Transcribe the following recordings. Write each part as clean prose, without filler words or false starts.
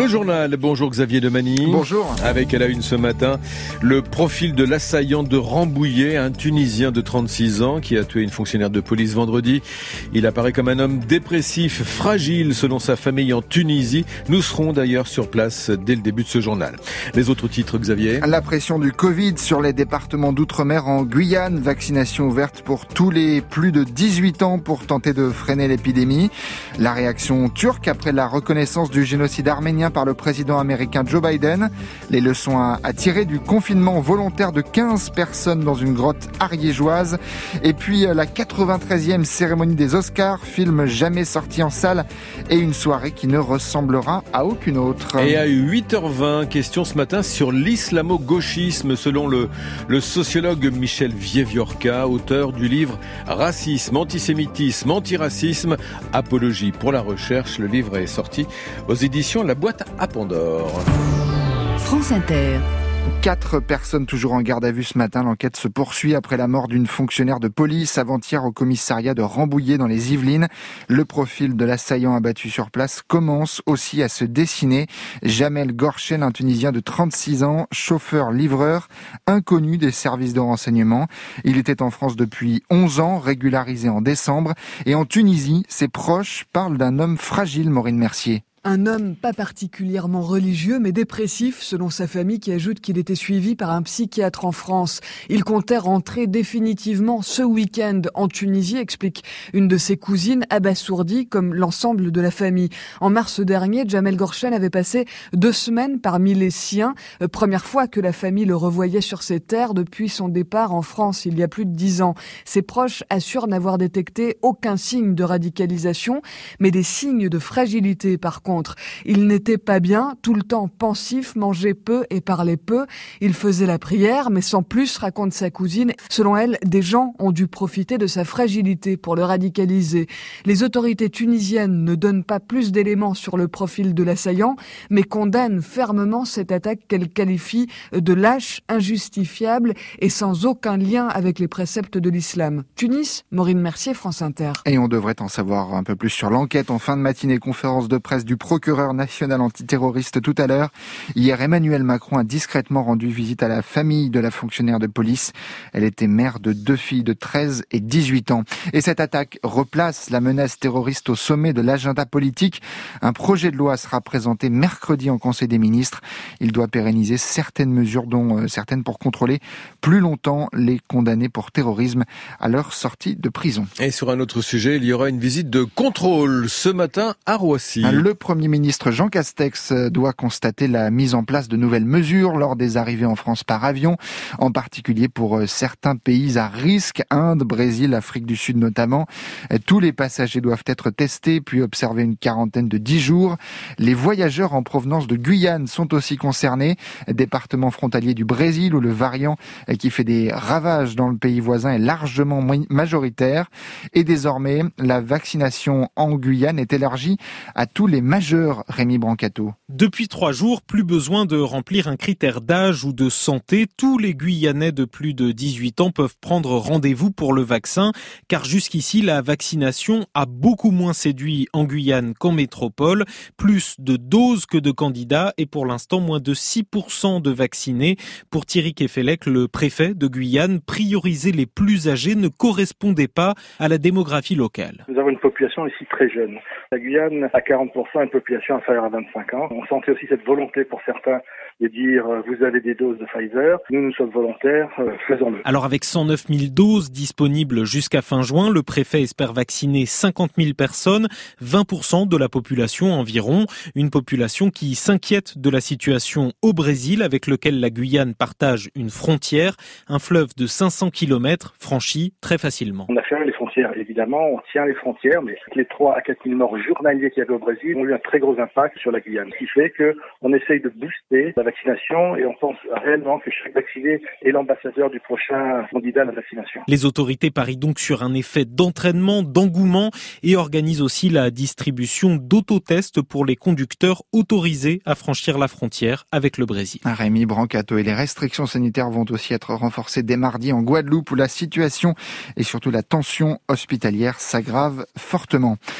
Le journal, bonjour Xavier Demany. Bonjour. Avec à la une ce matin, le profil de l'assaillant de Rambouillet, un Tunisien de 36 ans qui a tué une fonctionnaire de police vendredi. Il apparaît comme un homme dépressif, fragile selon sa famille en Tunisie. Nous serons d'ailleurs sur place dès le début de ce journal. Les autres titres, Xavier. La pression du Covid sur les départements d'outre-mer en Guyane. Vaccination ouverte pour tous les plus de 18 ans pour tenter de freiner l'épidémie. La réaction turque après la reconnaissance du génocide arménien par le président américain Joe Biden. Les leçons à tirer du confinement volontaire de 15 personnes dans une grotte ariégeoise. Et puis la 93e cérémonie des Oscars, film jamais sorti en salle et une soirée qui ne ressemblera à aucune autre. Et à 8h20, question ce matin sur l'islamo-gauchisme selon le sociologue Michel Vieviorca, auteur du livre Racisme, antisémitisme, antiracisme, apologie pour la recherche. Le livre est sorti aux éditions La Boîte à Pandore. France Inter. 4 personnes toujours en garde à vue ce matin. L'enquête se poursuit après la mort d'une fonctionnaire de police avant-hier au commissariat de Rambouillet dans les Yvelines. Le profil de l'assaillant abattu sur place commence aussi à se dessiner. Jamel Gorchen, un Tunisien de 36 ans, chauffeur-livreur, inconnu des services de renseignement. Il était en France depuis 11 ans, régularisé en décembre. Et en Tunisie, ses proches parlent d'un homme fragile, Maureen Mercier. Un homme pas particulièrement religieux, mais dépressif, selon sa famille, qui ajoute qu'il était suivi par un psychiatre en France. Il comptait rentrer définitivement ce week-end en Tunisie, explique une de ses cousines, abasourdie, comme l'ensemble de la famille. En mars dernier, Jamel Gorchen avait passé 2 semaines parmi les siens. Première fois que la famille le revoyait sur ses terres depuis son départ en France, il y a plus de 10 ans. Ses proches assurent n'avoir détecté aucun signe de radicalisation, mais des signes de fragilité par contre. Il n'était pas bien, tout le temps pensif, mangeait peu et parlait peu. Il faisait la prière, mais sans plus, raconte sa cousine. Selon elle, des gens ont dû profiter de sa fragilité pour le radicaliser. Les autorités tunisiennes ne donnent pas plus d'éléments sur le profil de l'assaillant, mais condamnent fermement cette attaque qu'elle qualifie de lâche, injustifiable et sans aucun lien avec les préceptes de l'islam. Tunis, Maureen Mercier, France Inter. Et on devrait en savoir un peu plus sur l'enquête en fin de matinée. Conférence de presse du procureur national antiterroriste tout à l'heure. Hier, Emmanuel Macron a discrètement rendu visite à la famille de la fonctionnaire de police. Elle était mère de 2 filles de 13 et 18 ans. Et cette attaque replace la menace terroriste au sommet de l'agenda politique. Un projet de loi sera présenté mercredi en Conseil des ministres. Il doit pérenniser certaines mesures, dont certaines pour contrôler plus longtemps les condamnés pour terrorisme à leur sortie de prison. Et sur un autre sujet, il y aura une visite de contrôle ce matin à Roissy. Le Premier ministre Jean Castex doit constater la mise en place de nouvelles mesures lors des arrivées en France par avion, en particulier pour certains pays à risque, Inde, Brésil, Afrique du Sud notamment. Tous les passagers doivent être testés puis observer une quarantaine de 10 jours. Les voyageurs en provenance de Guyane sont aussi concernés, département frontalier du Brésil où le variant qui fait des ravages dans le pays voisin est largement majoritaire. Et désormais, la vaccination en Guyane est élargie à tous les majeur, Rémi Brancato. Depuis 3 jours, plus besoin de remplir un critère d'âge ou de santé. Tous les Guyanais de plus de 18 ans peuvent prendre rendez-vous pour le vaccin, car jusqu'ici, la vaccination a beaucoup moins séduit en Guyane qu'en métropole. Plus de doses que de candidats et pour l'instant, moins de 6% de vaccinés. Pour Thierry Kefelec, le préfet de Guyane, prioriser les plus âgés ne correspondait pas à la démographie locale. Nous avons une population ici très jeune. La Guyane a 40% une population inférieure à 25 ans. On sentait aussi cette volonté pour certains de dire vous avez des doses de Pfizer, nous sommes volontaires, faisons-le. Alors avec 109 000 doses disponibles jusqu'à fin juin, le préfet espère vacciner 50 000 personnes, 20% de la population environ. Une population qui s'inquiète de la situation au Brésil avec lequel la Guyane partage une frontière, un fleuve de 500 km franchi très facilement. On a fermé les frontières, évidemment, on tient les frontières, mais les 3 à 4 000 morts journaliers qu'il y avait au Brésil ont eu un très gros impact sur la Guyane. Ce qui fait qu'on essaye de booster la vaccination et on pense réellement que chaque vacciné est l'ambassadeur du prochain candidat à la vaccination. Les autorités parient donc sur un effet d'entraînement, d'engouement et organisent aussi la distribution d'autotests pour les conducteurs autorisés à franchir la frontière avec le Brésil. Rémi Brancato, et les restrictions sanitaires vont aussi être renforcées dès mardi en Guadeloupe où la situation et surtout la tension hospitalière s'aggrave fortement.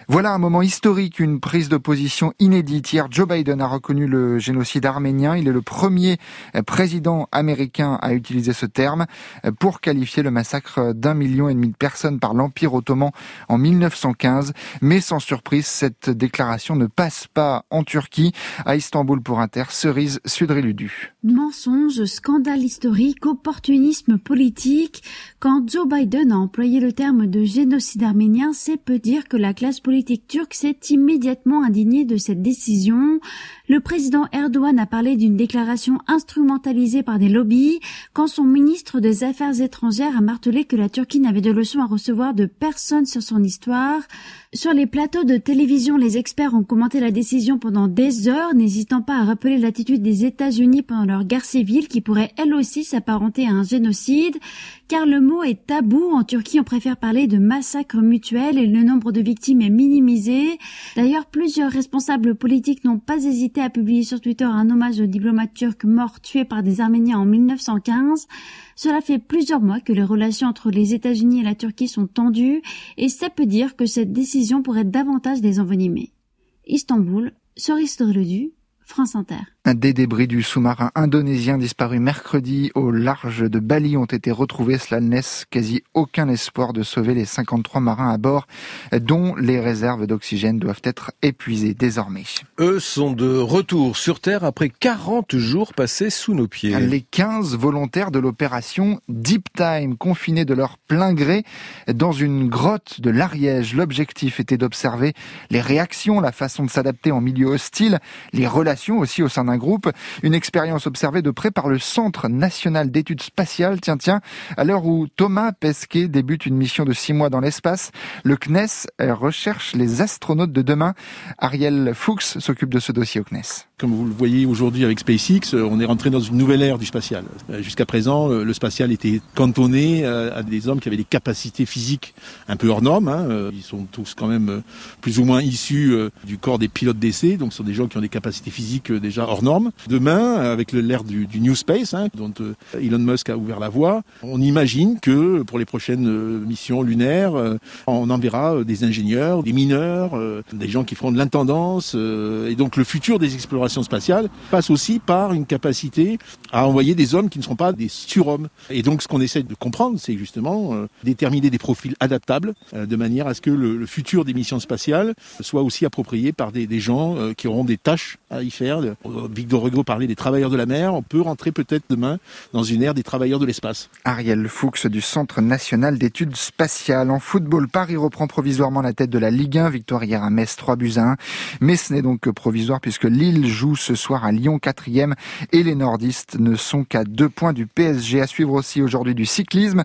Voilà un moment historique, une prise de position inédite. Hier, Joe Biden a reconnu le génocide arménien. Il est le premier président américain à utiliser ce terme pour qualifier le massacre d'1,5 million de personnes par l'Empire ottoman en 1915. Mais sans surprise, cette déclaration ne passe pas en Turquie. À Istanbul pour Inter, Cerise Sudriludu. Mensonges, scandale historique, opportunisme politique. Quand Joe Biden a employé le terme de génocide arménien, c'est peu dire que la classe politique turque s'est immédiatement indignée de cette décision. Le président Erdogan a parlé d'une déclaration instrumentalisée par des lobbies, quand son ministre des Affaires étrangères a martelé que la Turquie n'avait de leçons à recevoir de personne sur son histoire. Sur les plateaux de télévision, les experts ont commenté la décision pendant des heures, n'hésitant pas à rappeler l'attitude des États-Unis pendant leur guerre civile qui pourrait elle aussi s'apparenter à un génocide, car le mot est tabou. En Turquie, on préfère parler de massacre mutuel et le nombre de victimes est minimisé. D'ailleurs, plusieurs responsables politiques n'ont pas hésité à publier sur Twitter un hommage aux diplomates turcs morts tués par des Arméniens en 1915. Cela fait plusieurs mois que les relations entre les États-Unis et la Turquie sont tendues et ça peut dire que cette décision pourrait davantage les envenimer. Istanbul, Cerise Sudriludu, France Inter. Des débris du sous-marin indonésien disparu mercredi au large de Bali ont été retrouvés. Cela ne laisse quasi aucun espoir de sauver les 53 marins à bord, dont les réserves d'oxygène doivent être épuisées désormais. Eux sont de retour sur Terre après 40 jours passés sous nos pieds. Les 15 volontaires de l'opération Deep Time, confinés de leur plein gré dans une grotte de l'Ariège. L'objectif était d'observer les réactions, la façon de s'adapter en milieu hostile, les relations aussi au sein d'un groupe. Une expérience observée de près par le Centre national d'études spatiales. Tiens, à l'heure où Thomas Pesquet débute une mission de 6 mois dans l'espace, le CNES recherche les astronautes de demain. Ariel Fuchs s'occupe de ce dossier au CNES. Comme vous le voyez aujourd'hui avec SpaceX, on est rentré dans une nouvelle ère du spatial. Jusqu'à présent, le spatial était cantonné à des hommes qui avaient des capacités physiques un peu hors normes. Ils sont tous quand même plus ou moins issus du corps des pilotes d'essai, donc ce sont des gens qui ont des capacités physiques déjà hors normes. Demain, avec l'ère du New Space, dont Elon Musk a ouvert la voie, on imagine que pour les prochaines missions lunaires, on enverra des ingénieurs, des mineurs, des gens qui feront de l'intendance, et donc le futur des explorations spatiales passe aussi par une capacité à envoyer des hommes qui ne seront pas des surhommes. Et donc ce qu'on essaie de comprendre, c'est justement déterminer des profils adaptables de manière à ce que le futur des missions spatiales soit aussi approprié par des gens qui auront des tâches à y faire. Victor Hugo parlait des travailleurs de la mer, on peut rentrer peut-être demain dans une ère des travailleurs de l'espace. Ariel Fuchs du Centre national d'études spatiales. En football, Paris reprend provisoirement la tête de la Ligue 1, victoire hier à Metz 3-1. Mais ce n'est donc que provisoire puisque Lille joue ce soir à Lyon 4e et les nordistes ne sont qu'à 2 points du PSG. À suivre aussi aujourd'hui du cyclisme.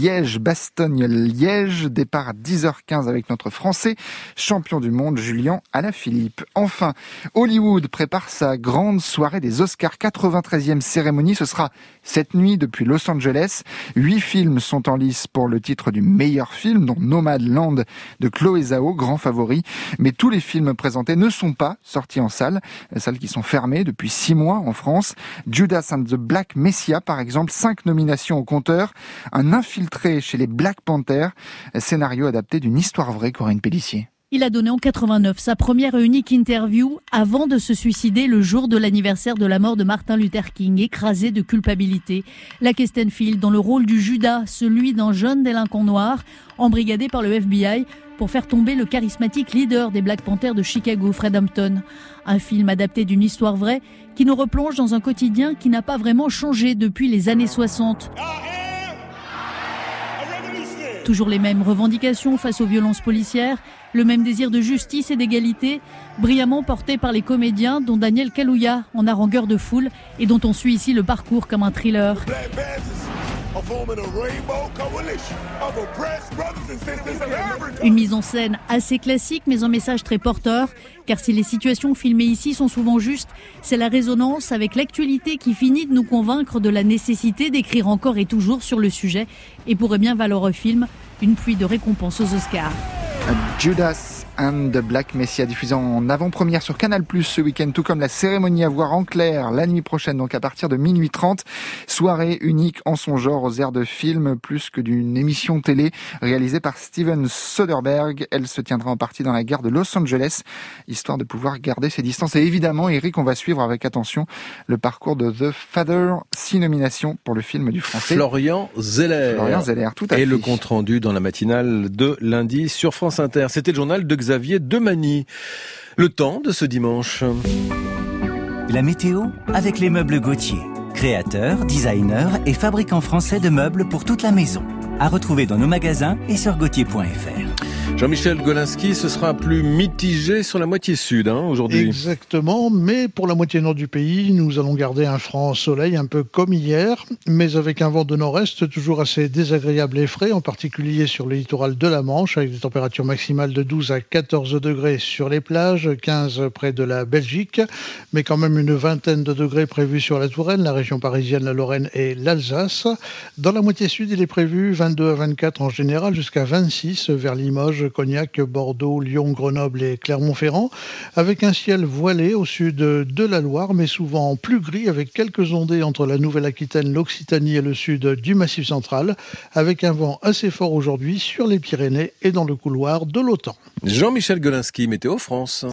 Liège-Bastogne-Liège, départ à 10h15 avec notre Français, champion du monde Julien Alaphilippe. Enfin, Hollywood prépare sa grande soirée des Oscars, 93e cérémonie. Ce sera cette nuit depuis Los Angeles. 8 films sont en lice pour le titre du meilleur film, dont Nomadland de Chloé Zhao, grand favori. Mais tous les films présentés ne sont pas sortis en salle qui sont fermées depuis 6 mois en France. Judas and the Black Messiah, par exemple, 5 nominations au compteur. Un infiltré chez les Black Panthers, scénario adapté d'une histoire vraie, Corinne Pélissier. Il a donné en 89 sa première et unique interview avant de se suicider le jour de l'anniversaire de la mort de Martin Luther King, écrasé de culpabilité. Lakeith Stanfield dans le rôle du Judas, celui d'un jeune délinquant noir, embrigadé par le FBI pour faire tomber le charismatique leader des Black Panthers de Chicago, Fred Hampton. Un film adapté d'une histoire vraie qui nous replonge dans un quotidien qui n'a pas vraiment changé depuis les années 60. Toujours les mêmes revendications face aux violences policières, le même désir de justice et d'égalité, brillamment porté par les comédiens dont Daniel Kaluuya en harangueur de foule et dont on suit ici le parcours comme un thriller. Une mise en scène assez classique mais un message très porteur, car si les situations filmées ici sont souvent justes, c'est la résonance avec l'actualité qui finit de nous convaincre de la nécessité d'écrire encore et toujours sur le sujet et pourrait bien valoir au film une pluie de récompenses aux Oscars. Judas and the Black Messiah, diffusé en avant-première sur Canal+ ce week-end, tout comme la cérémonie à voir en clair la nuit prochaine, donc à partir de minuit 30. Soirée unique en son genre aux airs de film plus que d'une émission télé réalisée par Steven Soderbergh. Elle se tiendra en partie dans la gare de Los Angeles, histoire de pouvoir garder ses distances. Et évidemment, Eric, on va suivre avec attention le parcours de The Father, 6 nominations pour le film du français Florian Zeller. Florian Zeller, tout à fait. Et le compte-rendu dans la matinale de lundi sur France Inter. C'était le journal de Xavier Demagny. Le temps de ce dimanche. La météo avec les meubles Gauthier. Créateurs, designers et fabricants français de meubles pour toute la maison. À retrouver dans nos magasins et sur gauthier.fr. Jean-Michel Golinski, ce sera plus mitigé sur la moitié sud aujourd'hui. Exactement, mais pour la moitié nord du pays, nous allons garder un franc soleil un peu comme hier, mais avec un vent de nord-est toujours assez désagréable et frais, en particulier sur le littoral de la Manche, avec des températures maximales de 12 à 14 degrés sur les plages, 15 près de la Belgique, mais quand même une vingtaine de degrés prévus sur la Touraine, la région parisienne, la Lorraine et l'Alsace. Dans la moitié sud, il est prévu 22 à 24 en général, jusqu'à 26 vers Limoges, Cognac, Bordeaux, Lyon, Grenoble et Clermont-Ferrand, avec un ciel voilé au sud de la Loire, mais souvent plus gris, avec quelques ondées entre la Nouvelle-Aquitaine, l'Occitanie et le sud du Massif central, avec un vent assez fort aujourd'hui sur les Pyrénées et dans le couloir de l'Otan. Jean-Michel Golinski, Météo France.